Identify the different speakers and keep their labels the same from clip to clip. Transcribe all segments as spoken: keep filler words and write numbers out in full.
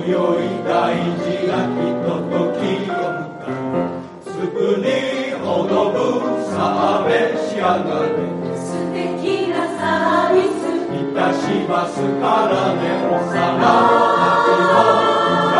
Speaker 1: よい大事なひとときを迎え、すぐにほのぶさあ召し上がれ、
Speaker 2: 素敵なサービス
Speaker 1: いたしますからね、お皿だけを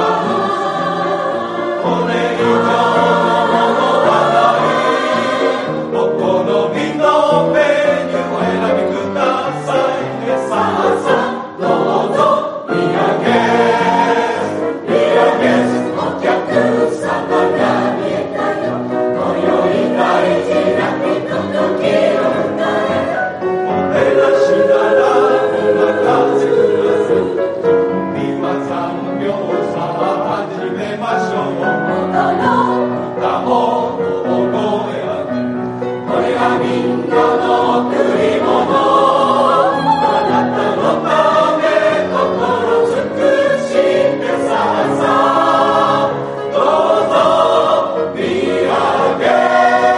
Speaker 1: これ以上のものはない、お好みのメニューを選びくださいね、さあさあどうぞ見上げ見上げ、お客様が見えたよ、今宵大事なひとときを迎え、お出だしならお任せください、準備はさんびょう、さあ始めましょう、歌を大声上げ、これがみんなの贈り物、あなたのため心尽くしてさあさあどうぞ見上げ。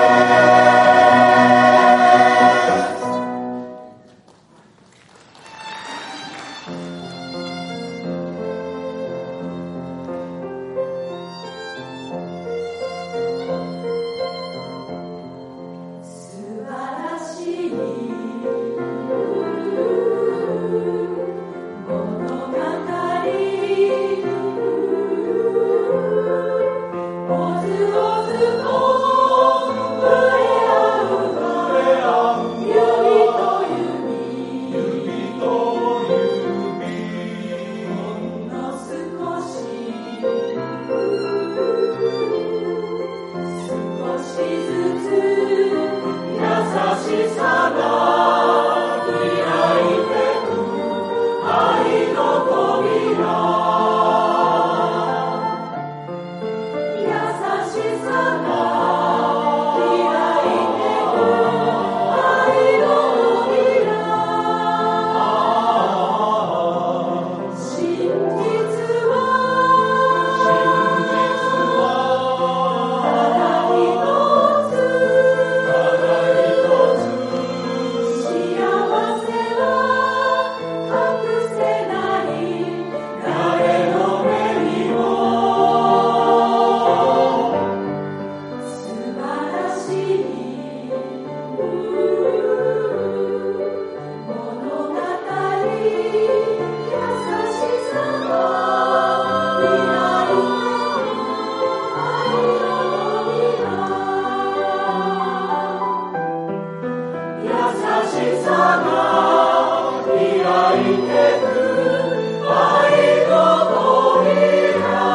Speaker 2: 素晴らしい物語、おずおずと触れ合うが指と指、
Speaker 1: 指と指、
Speaker 2: ほんの少し少しずつ優しさが開いてく愛の扉、優しさが開いてく愛の扉、真実はただ一つ、幸せは隠せない誰の目にも、素晴らしい物語、優しさが開いて愛の扉、優しさが開いてく愛の扉。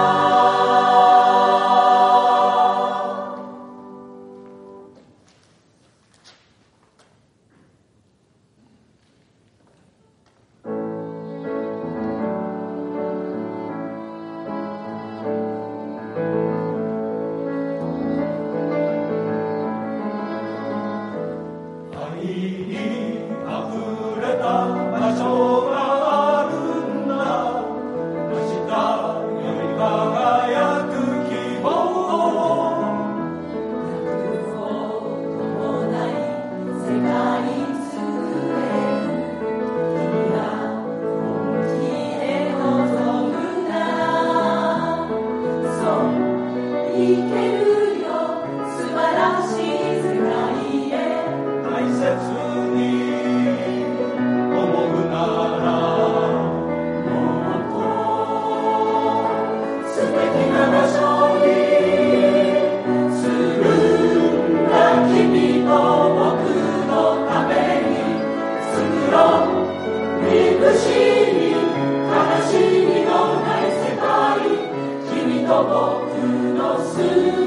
Speaker 1: 愛にあふれた場所があるんだ、明日より輝く希望、
Speaker 2: もない世界作れる、君が本気で望むなら、そういけるよ、素晴らしい世界へ。
Speaker 1: 大切に思うなら
Speaker 2: もっと素敵な場所に住んだ君と僕のために作ろう、憎しみ悲しみのない世界、君と僕の住